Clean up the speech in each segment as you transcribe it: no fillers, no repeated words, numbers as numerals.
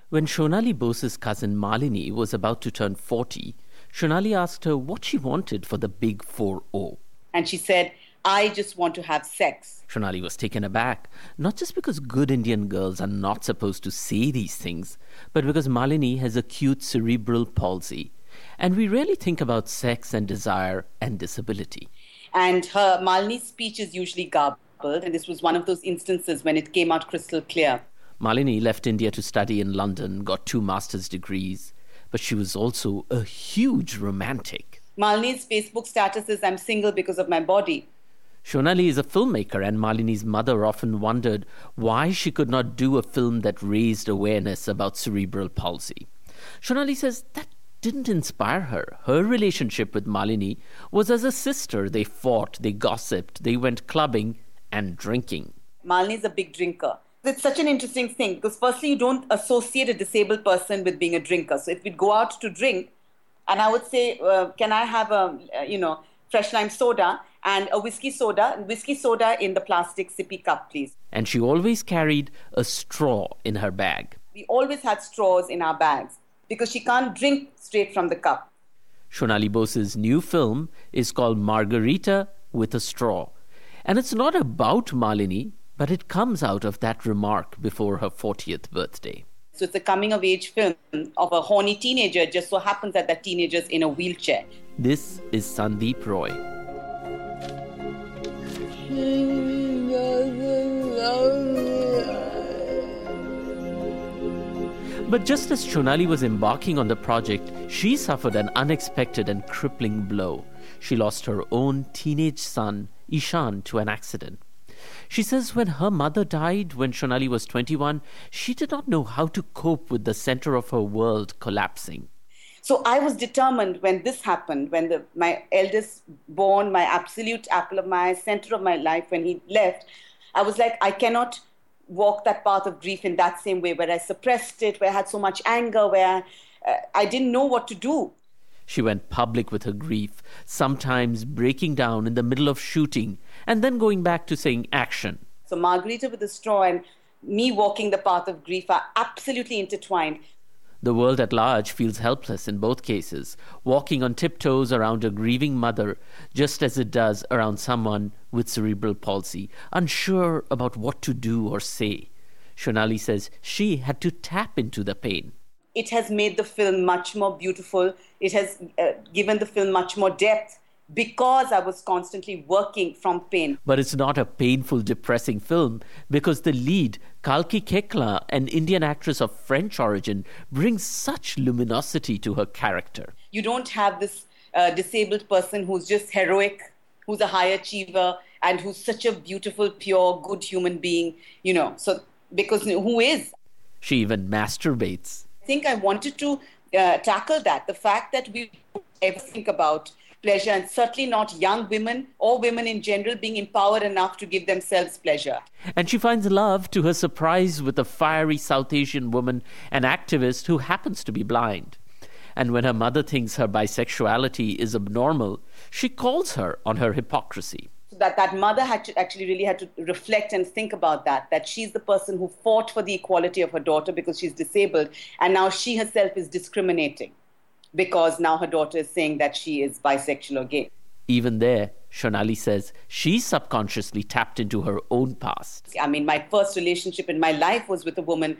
When Shonali Bose's cousin Malini was about to turn 40, Shonali asked her what she wanted for the big 4-0. And she said, I just want to have sex. Shonali was taken aback, not just because good Indian girls are not supposed to say these things, but because Malini has acute cerebral palsy. And we rarely think about sex and desire and disability. And her Malini's speech is usually garbled, and this was one of those instances when it came out crystal clear. Malini left India to study in London, got 2 master's degrees, but she was also a huge romantic. Malini's Facebook status is, I'm single because of my body. Shonali is a filmmaker, and Malini's mother often wondered why she could not do a film that raised awareness about cerebral palsy. Shonali says that didn't inspire her. Her relationship with Malini was as a sister. They fought, they gossiped, they went clubbing and drinking. Malini is a big drinker. It's such an interesting thing because firstly, you don't associate a disabled person with being a drinker. So if we'd go out to drink, and I would say, can I have a, fresh lime soda and a whiskey soda in the plastic sippy cup, please. And she always carried a straw in her bag. We always had straws in our bags because she can't drink straight from the cup. Shonali Bose's new film is called Margarita with a Straw. And it's not about Malini, but it comes out of that remark before her 40th birthday. So it's a coming-of-age film of a horny teenager. It just so happens that that teenager's in a wheelchair. This is Sandeep Roy. But just as Shonali was embarking on the project, she suffered an unexpected and crippling blow. She lost her own teenage son, Ishan, to an accident. She says when her mother died when Shonali was 21, she did not know how to cope with the center of her world collapsing. So I was determined when this happened, when my eldest born, my absolute apple of my eye, center of my life, when he left, I was like, I cannot walk that path of grief in that same way, where I suppressed it, where I had so much anger, where I didn't know what to do. She went public with her grief, sometimes breaking down in the middle of shooting and then going back to saying action. So Margarita with a Straw and me walking the path of grief are absolutely intertwined. The world at large feels helpless in both cases, walking on tiptoes around a grieving mother, just as it does around someone with cerebral palsy, unsure about what to do or say. Shonali says she had to tap into the pain. It has made the film much more beautiful. It has given the film much more depth because I was constantly working from pain. But it's not a painful, depressing film because the lead, Kalki Koechlin, an Indian actress of French origin, brings such luminosity to her character. You don't have this disabled person who's just heroic, who's a high achiever, and who's such a beautiful, pure, good human being, so because who is? She even masturbates. I think I wanted to tackle that, the fact that we don't ever think about pleasure, and certainly not young women or women in general being empowered enough to give themselves pleasure. And she finds love to her surprise with a fiery South Asian woman, an activist who happens to be blind. And when her mother thinks her bisexuality is abnormal, she calls her on her hypocrisy. So that mother had to reflect and think about that she's the person who fought for the equality of her daughter because she's disabled, and now she herself is discriminating because now her daughter is saying that she is bisexual or gay. Even there, Shonali says she subconsciously tapped into her own past. I mean, my first relationship in my life was with a woman.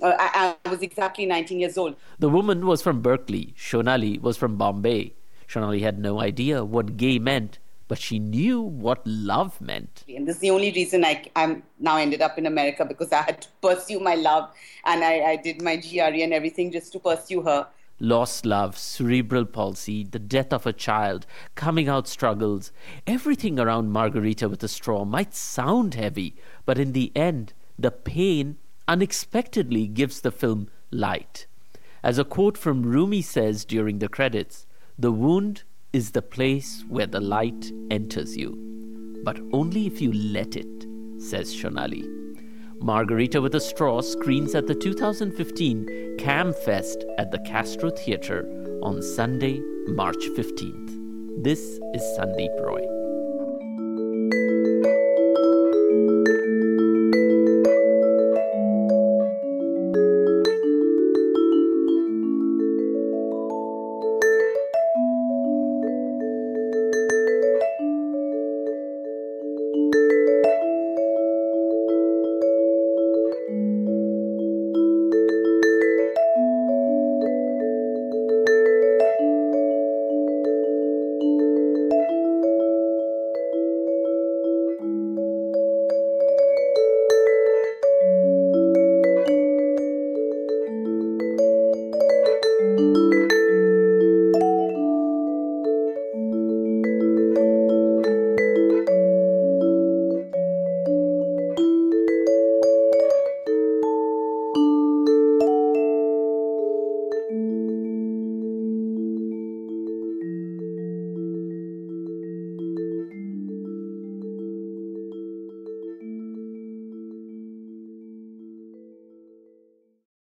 I was exactly 19 years old. The woman was from Berkeley. Shonali was from Bombay. Shonali had no idea what gay meant, but she knew what love meant. And this is the only reason I'm now ended up in America, because I had to pursue my love, and I did my GRE and everything just to pursue her. Lost love, cerebral palsy, the death of a child, coming out struggles. Everything around Margarita with a Straw might sound heavy, but in the end, the pain unexpectedly gives the film light. As a quote from Rumi says during the credits, "The wound is the place where the light enters you, but only if you let it," says Shonali. Margarita with a Straw screens at the 2015 CamFest at the Castro Theatre on Sunday, March 15th. This is Sandeep Roy.